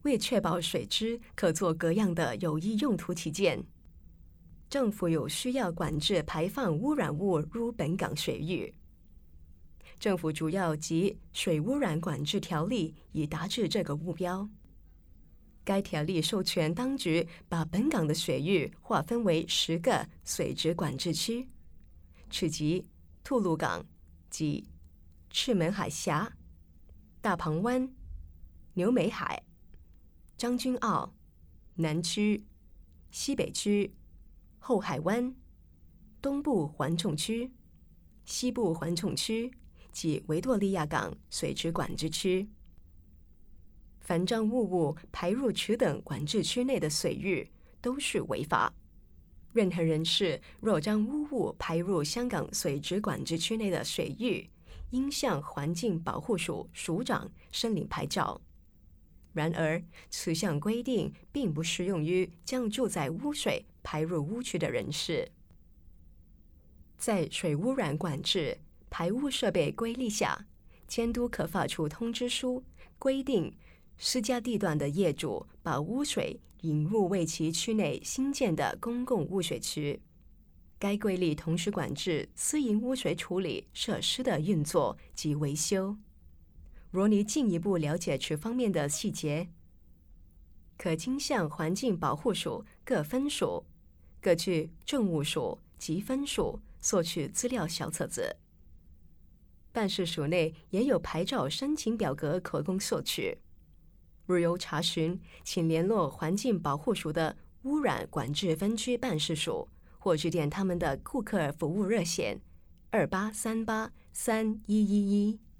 为确保水质可做各样的有益用途起见，政府有需要管制排放污染物入本港水域。政府主要及水污染管制条例以达至这个目标。该条例授权当局把本港的水域划分为10个水质管制区，此即吐露港及赤门海峡、大鹏湾、牛美海、将军澳、南区、西北区、后海湾、东部环重区、西部环重区及维多利亚港水质管制区。凡将污物排入此等管制区内的水域都是违法。任何人士若将污物排入香港水质管制区内的水域，应向环境保护署署长申领牌照。然而，此项规定并不适用于将住在污水排入污区的人士。在水污染管制排污设备规例下，监督可发出通知书，规定私家地段的业主把污水引入为其区内新建的公共污水区。该规例同时管制私营污水处理设施的运作及维修。若你进一步了解此方面的细节，可经向环境保护署各分署、各区政务署及分署索取资料小册子。办事署内也有牌照申请表格可供索取。若有查询，请联络环境保护署的污染管制分区办事署，或致电他们的顾客服务热线28383111。